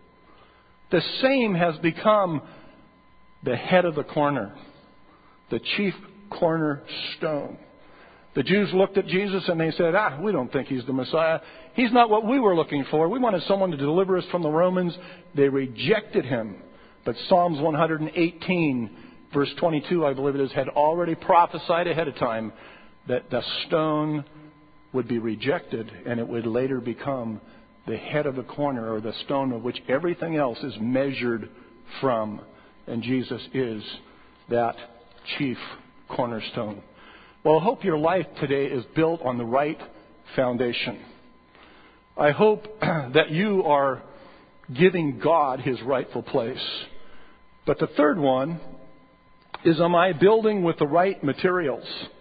the same has become the head of the corner, the chief cornerstone." The Jews looked at Jesus and they said, ah, we don't think He's the Messiah. He's not what we were looking for. We wanted someone to deliver us from the Romans. They rejected Him. But Psalms one eighteen, verse twenty-two, I believe it is, had already prophesied ahead of time that the stone would be rejected and it would later become the head of the corner, or the stone of which everything else is measured from. And Jesus is that chief cornerstone. Well, I hope your life today is built on the right foundation. I hope that you are giving God His rightful place. But the third one is, am I building with the right materials?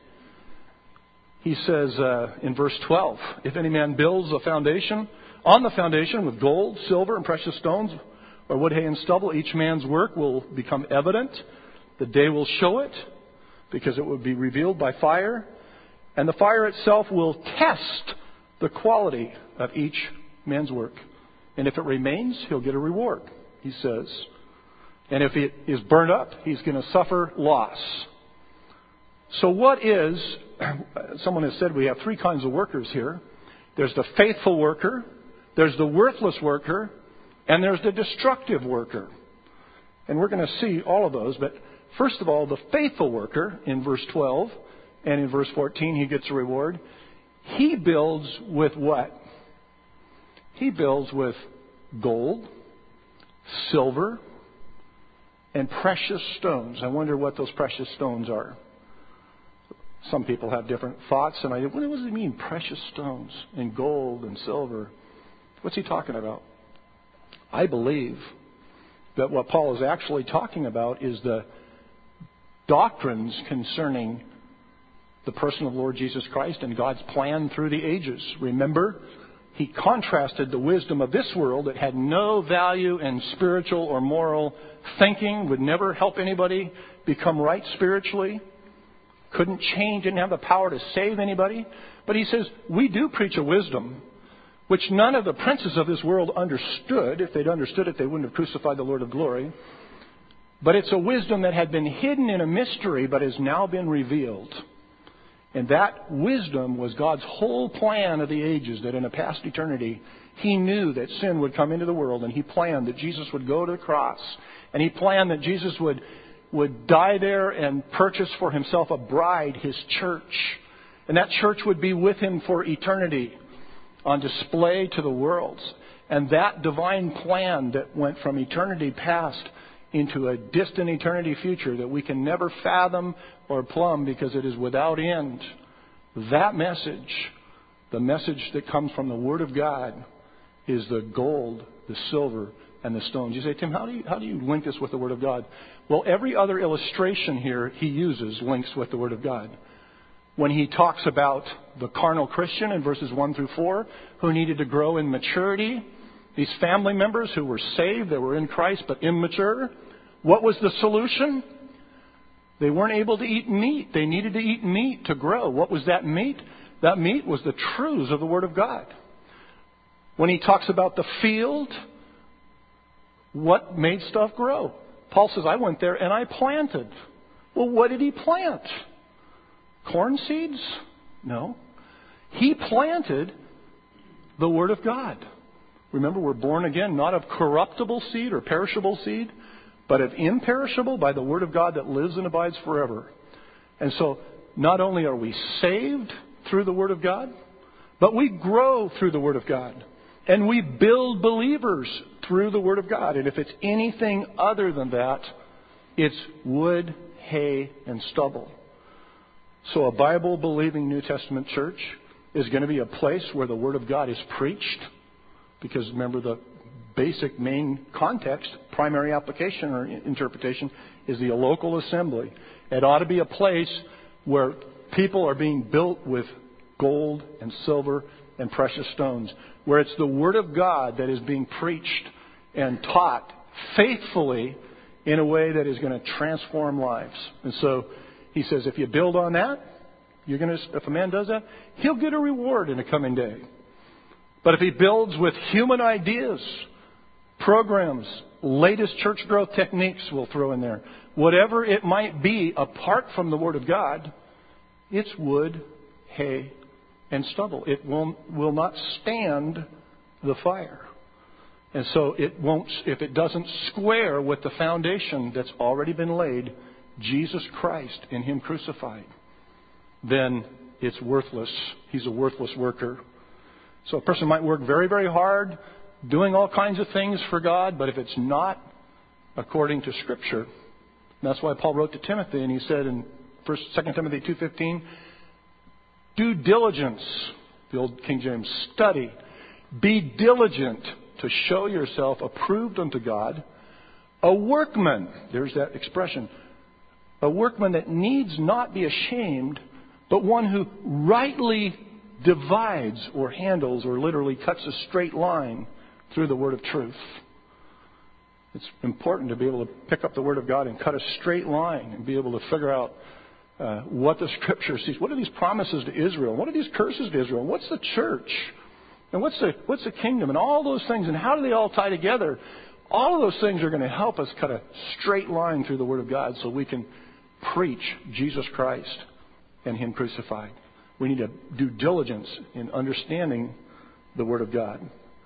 He says uh, in verse twelve, "If any man builds a foundation, on the foundation with gold, silver, and precious stones, or wood, hay, and stubble, each man's work will become evident. The day will show it, because it will be revealed by fire. And the fire itself will test the quality of each man's work. And if it remains, he'll get a reward," he says. "And if it is burned up, he's going to suffer loss." So what is, someone has said we have three kinds of workers here. There's the faithful worker, there's the worthless worker, and there's the destructive worker. And we're going to see all of those. But first of all, the faithful worker, in verse twelve and in verse fourteen, he gets a reward. He builds with what? He builds with gold, silver, and precious stones. I wonder what those precious stones are. Some people have different thoughts, and I what does he mean, precious stones and gold and silver? What's he talking about? I believe that what Paul is actually talking about is the doctrines concerning the person of Lord Jesus Christ and God's plan through the ages. Remember, he contrasted the wisdom of this world that had no value in spiritual or moral thinking, would never help anybody become right spiritually, couldn't change, didn't have the power to save anybody. But he says, we do preach a wisdom which none of the princes of this world understood. If they'd understood it, they wouldn't have crucified the Lord of glory. But it's a wisdom that had been hidden in a mystery, but has now been revealed. And that wisdom was God's whole plan of the ages, that in a past eternity, He knew that sin would come into the world, and He planned that Jesus would go to the cross. And He planned that Jesus would, would die there and purchase for Himself a bride, His church. And that church would be with Him for eternity, on display to the world. And that divine plan that went from eternity past into a distant eternity future that we can never fathom or plumb because it is without end. That message, the message that comes from the Word of God, is the gold, the silver, and the stones. You say, Tim, how do you, how do you link this with the Word of God? Well, every other illustration here he uses links with the Word of God. when he talks about the carnal Christian in verses one through four, who needed to grow in maturity, these family members who were saved, they were in Christ but immature, what was the solution? They weren't able to eat meat. They needed to eat meat to grow. What was that meat? That meat was the truths of the Word of God. When he talks about the field, what made stuff grow? Paul says, I went there and I planted. Well, what did he plant? Corn seeds? No. He planted the Word of God. Remember, we're born again not of corruptible seed or perishable seed, but of imperishable by the Word of God that lives and abides forever. And so, not only are we saved through the Word of God, but we grow through the Word of God. And we build believers through the Word of God. And if it's anything other than that, it's wood, hay, and stubble. So a Bible-believing New Testament church is going to be a place where the Word of God is preached. Because remember, the basic main context, primary application or interpretation, is the local assembly. It ought to be a place where people are being built with gold and silver and precious stones, where it's the Word of God that is being preached and taught faithfully in a way that is going to transform lives. And so he says, if you build on that, you're going to. If a man does that, he'll get a reward in the coming day. But if he builds with human ideas, programs, latest church growth techniques we'll throw in there, whatever it might be apart from the Word of God, it's wood, hay, and stubble. It will, will not stand the fire. And so it won't, if it doesn't square with the foundation that's already been laid, Jesus Christ and Him crucified, then it's worthless. He's a worthless worker. So a person might work very, very hard, doing all kinds of things for God, but if it's not according to Scripture, and that's why Paul wrote to Timothy, and he said in First, Second Timothy two fifteen, do diligence, the old King James, study, be diligent to show yourself approved unto God, a workman, there's that expression, a workman that needs not be ashamed, but one who rightly divides or handles or literally cuts a straight line through the word of truth. It's important to be able to pick up the Word of God and cut a straight line and be able to figure out uh, what the Scripture sees. What are these promises to Israel? What are these curses to Israel? What's the church? And what's the what's the kingdom? And all those things. And how do they all tie together? All of those things are going to help us cut a straight line through the Word of God so we can preach Jesus Christ and Him crucified. We need to do diligence in understanding the Word of God.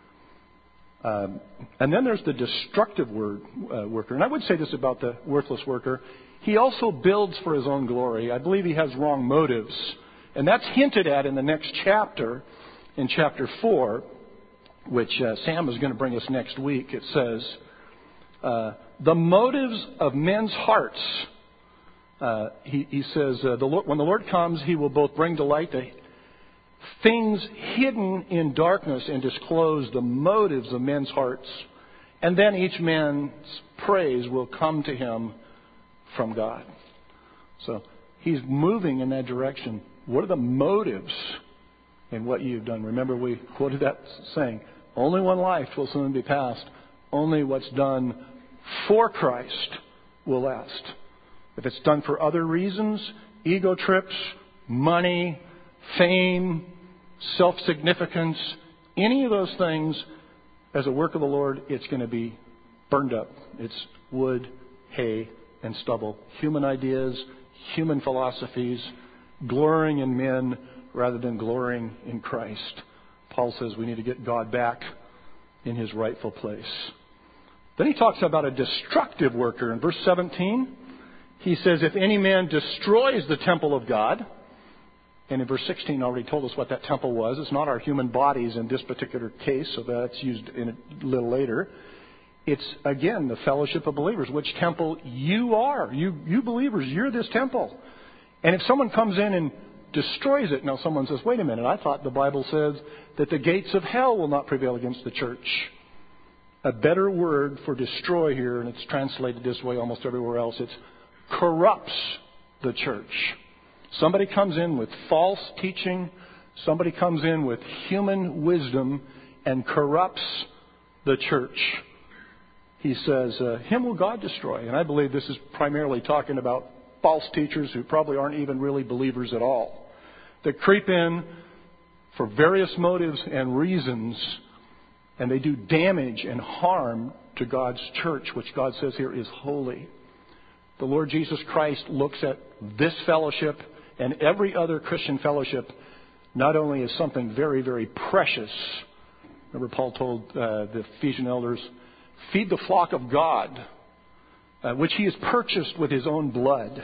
Um, and then there's the destructive word, uh, worker. And I would say this about the worthless worker. He also builds for his own glory. I believe he has wrong motives. And that's hinted at in the next chapter, in chapter four, which uh, Sam is going to bring us next week. It says, uh, the motives of men's hearts. Uh, he, he says, uh, the Lord, when the Lord comes, He will both bring to light the things hidden in darkness and disclose the motives of men's hearts. And then each man's praise will come to him from God. So He's moving in that direction. What are the motives in what you've done? Remember, we quoted that saying, only one life will soon be passed. Only what's done for Christ will last. If it's done for other reasons, ego trips, money, fame, self-significance, any of those things, as a work of the Lord, it's going to be burned up. It's wood, hay, and stubble. Human ideas, human philosophies, glorying in men rather than glorying in Christ. Paul says we need to get God back in His rightful place. Then he talks about a destructive worker. In verse seventeen, he says, if any man destroys the temple of God, and in verse sixteen already told us what that temple was. It's not our human bodies in this particular case, so that's used in a little later. It's, again, the fellowship of believers, which temple you are. You, you believers, you're this temple. And if someone comes in and destroys it, now someone says, wait a minute, I thought the Bible says that the gates of hell will not prevail against the church. A better word for destroy here, and it's translated this way almost everywhere else, it's corrupts the church. Somebody comes in with false teaching, somebody comes in with human wisdom and corrupts the church, he says, uh, him will God destroy. And I believe this is primarily talking about false teachers who probably aren't even really believers at all, that creep in for various motives and reasons, and they do damage and harm to God's church, which God says here is holy. The Lord Jesus Christ looks at this fellowship and every other Christian fellowship not only as something very, very precious. Remember, Paul told uh, the Ephesian elders, feed the flock of God, uh, which he has purchased with his own blood.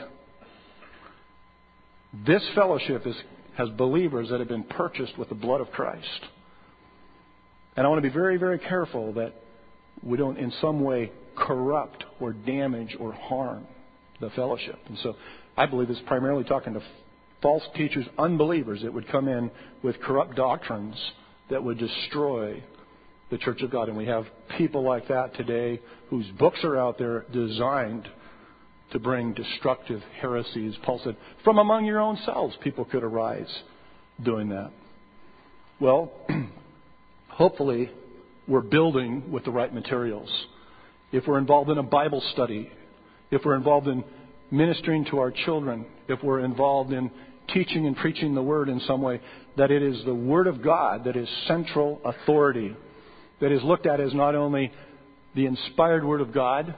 This fellowship is, has believers that have been purchased with the blood of Christ. And I want to be very, very careful that we don't in some way corrupt or damage or harm the fellowship. And so I believe it's primarily talking to false teachers, unbelievers that would come in with corrupt doctrines that would destroy the church of God. And we have people like that today whose books are out there designed to bring destructive heresies. Paul said, from among your own selves, people could arise doing that. Well, hopefully we're building with the right materials. If we're involved in a Bible study, if we're involved in ministering to our children, if we're involved in teaching and preaching the Word in some way, that it is the Word of God that is central authority, that is looked at as not only the inspired Word of God,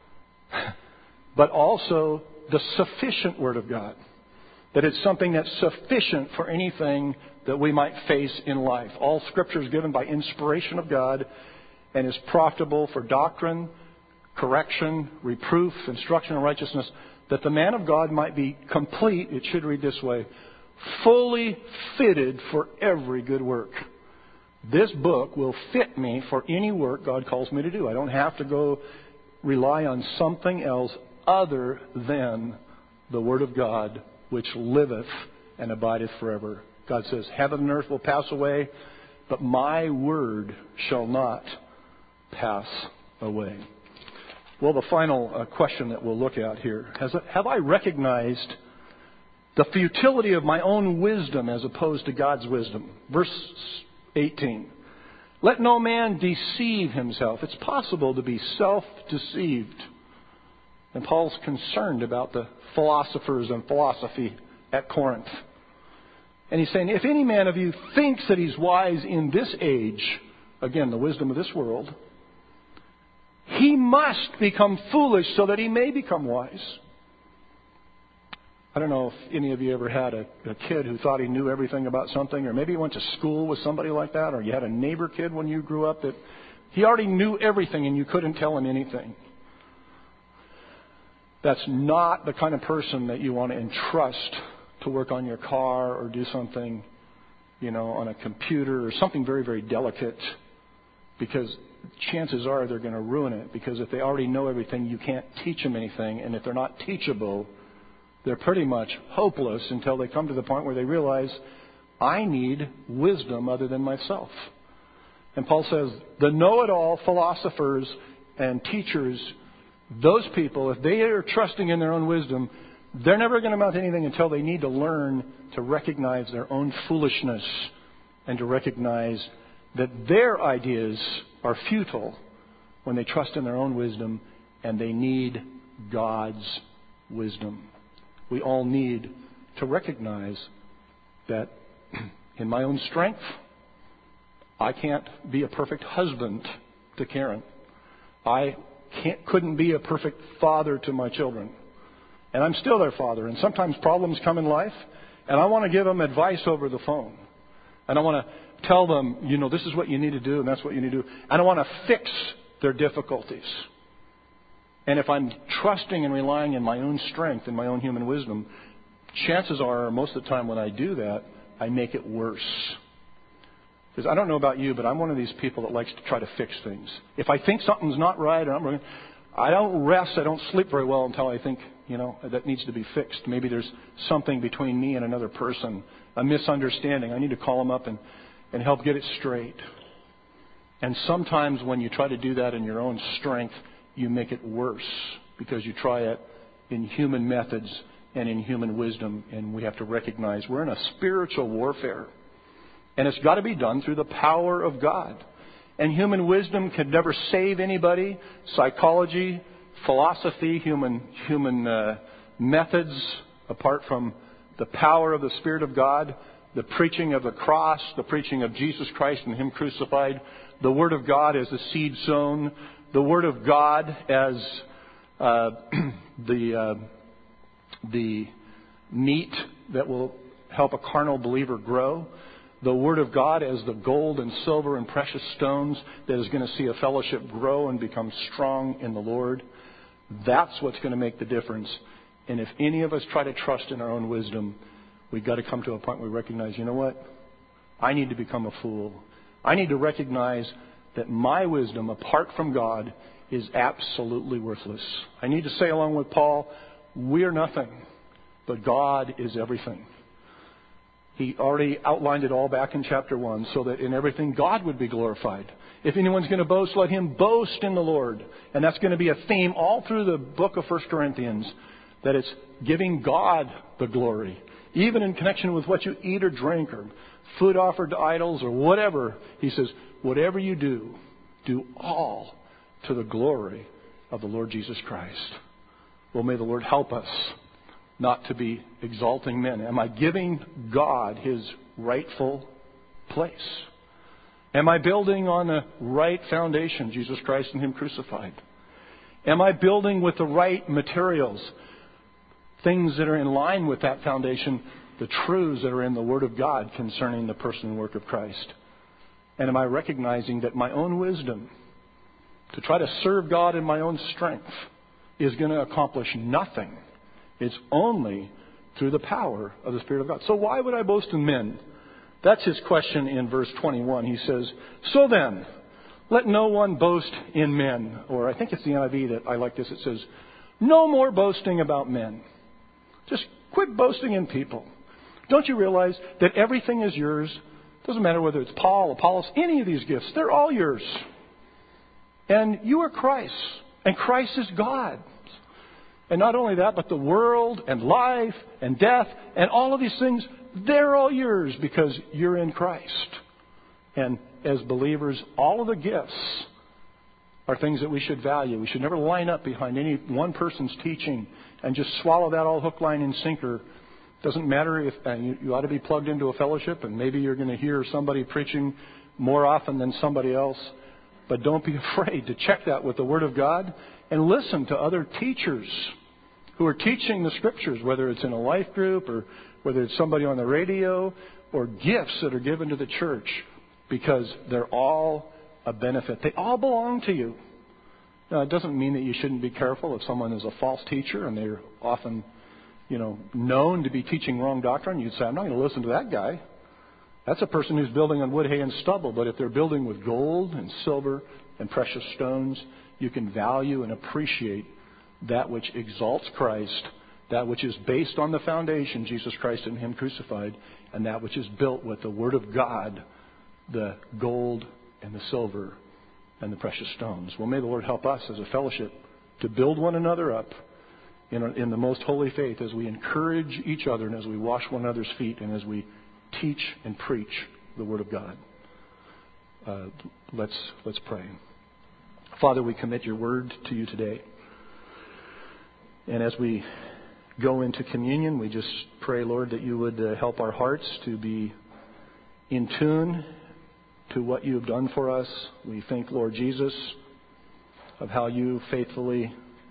but also the sufficient Word of God. That it's something that's sufficient for anything that we might face in life. All Scripture is given by inspiration of God and is profitable for doctrine, correction, reproof, instruction in righteousness, that the man of God might be complete, it should read this way, fully fitted for every good work. This book will fit me for any work God calls me to do. I don't have to go rely on something else other than the Word of God, which liveth and abideth forever. God says, heaven and earth will pass away, but my word shall not pass away. Well, the final uh, question that we'll look at here, has, have I recognized the futility of my own wisdom as opposed to God's wisdom? Verse eighteen. Let no man deceive himself. It's possible to be self-deceived. And Paul's concerned about the philosophers and philosophy at Corinth. And he's saying, if any man of you thinks that he's wise in this age, again, the wisdom of this world, he must become foolish so that he may become wise. I don't know if any of you ever had a, a kid who thought he knew everything about something, or maybe you went to school with somebody like that, or you had a neighbor kid when you grew up that he already knew everything and you couldn't tell him anything. That's not the kind of person that you want to entrust to work on your car or do something, you know, on a computer or something very, very delicate, because chances are they're going to ruin it, because if they already know everything, you can't teach them anything. And if they're not teachable, they're pretty much hopeless until they come to the point where they realize, I need wisdom other than myself. And Paul says, the know-it-all philosophers and teachers, those people, if they are trusting in their own wisdom, they're never going to amount to anything until they need to learn to recognize their own foolishness and to recognize that their ideas are futile when they trust in their own wisdom and they need God's wisdom. We all need to recognize that in my own strength, I can't be a perfect husband to Karen. I can't, couldn't be a perfect father to my children. And I'm still their father. And sometimes problems come in life, and I want to give them advice over the phone. And I want to tell them, you know, this is what you need to do, and that's what you need to do. And I want to fix their difficulties. And if I'm trusting and relying in my own strength and my own human wisdom, chances are, most of the time when I do that, I make it worse. Because I don't know about you, but I'm one of these people that likes to try to fix things. If I think something's not right, or I'm wrong, I don't rest, I don't sleep very well until I think, you know, that needs to be fixed. Maybe there's something between me and another person, a misunderstanding. I need to call them up and, and help get it straight. And sometimes when you try to do that in your own strength, you make it worse because you try it in human methods and in human wisdom. And we have to recognize we're in a spiritual warfare. And it's got to be done through the power of God. And human wisdom can never save anybody. Psychology, philosophy, human human uh, methods, apart from the power of the Spirit of God, the preaching of the cross, the preaching of Jesus Christ and Him crucified, the Word of God as the seed sown, the Word of God as uh, the uh, the meat that will help a carnal believer grow, the Word of God as the gold and silver and precious stones that is going to see a fellowship grow and become strong in the Lord. That's what's going to make the difference. And if any of us try to trust in our own wisdom, we've got to come to a point where we recognize, you know what? I need to become a fool. I need to recognize that my wisdom, apart from God, is absolutely worthless. I need to say along with Paul, we are nothing, but God is everything. He already outlined it all back in chapter one, so that in everything God would be glorified. If anyone's going to boast, let him boast in the Lord. And that's going to be a theme all through the book of First Corinthians, that it's giving God the glory. Even in connection with what you eat or drink or food offered to idols or whatever, he says, whatever you do, do all to the glory of the Lord Jesus Christ. Well, may the Lord help us not to be exalting men. Am I giving God His rightful place? Am I building on the right foundation, Jesus Christ and Him crucified? Am I building with the right materials, things that are in line with that foundation, the truths that are in the Word of God concerning the person and work of Christ? And am I recognizing that my own wisdom, to try to serve God in my own strength, is going to accomplish nothing? It's only through the power of the Spirit of God. So why would I boast in men? That's his question in verse twenty-one. He says, so then, let no one boast in men. Or I think it's the N I V that I like this. It says, no more boasting about men. Just quit boasting in people. Don't you realize that everything is yours? Doesn't matter whether it's Paul, Apollos, any of these gifts. They're all yours. And you are Christ. And Christ is God. And not only that, but the world and life and death and all of these things, they're all yours because you're in Christ. And as believers, all of the gifts are things that we should value. We should never line up behind any one person's teaching and just swallow that all hook, line, and sinker. Doesn't matter if uh, you, you ought to be plugged into a fellowship, and maybe you're going to hear somebody preaching more often than somebody else. But don't be afraid to check that with the Word of God and listen to other teachers who are teaching the Scriptures, whether it's in a life group or whether it's somebody on the radio or gifts that are given to the church, because they're all a benefit. They all belong to you. Now, it doesn't mean that you shouldn't be careful if someone is a false teacher and they're often, you know, known to be teaching wrong doctrine. You'd say, I'm not going to listen to that guy. That's a person who's building on wood, hay, and stubble. But if they're building with gold and silver and precious stones, you can value and appreciate that which exalts Christ, that which is based on the foundation, Jesus Christ and Him crucified, and that which is built with the Word of God, the gold and the silver and the precious stones. Well, may the Lord help us as a fellowship to build one another up in, in the most holy faith as we encourage each other and as we wash one another's feet and as we teach and preach the Word of God. Uh, let's let's pray. Father, we commit Your Word to You today. And as we go into communion, we just pray, Lord, that You would uh, help our hearts to be in tune to what You have done for us. We think, Lord Jesus, of how You faithfully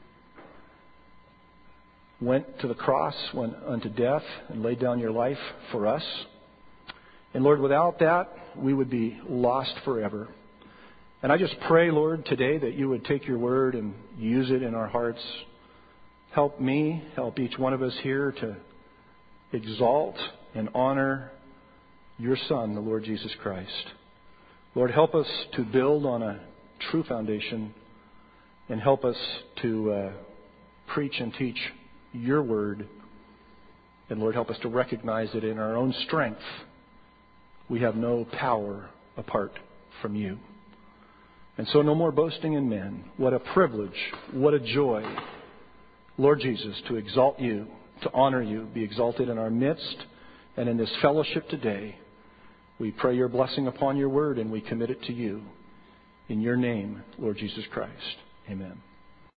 went to the cross, went unto death, and laid down Your life for us. And Lord, without that, we would be lost forever. And I just pray, Lord, today that You would take Your Word and use it in our hearts. Help me, help each one of us here to exalt and honor Your Son, the Lord Jesus Christ. Lord, help us to build on a true foundation and help us to uh, preach and teach Your Word. And Lord, help us to recognize that in our own strength, we have no power apart from You. And so no more boasting in men. What a privilege, what a joy, Lord Jesus, to exalt You, to honor you be exalted in our midst and in this fellowship today. We pray your blessing upon your word, and we commit it to you. In your name, Lord Jesus Christ. Amen.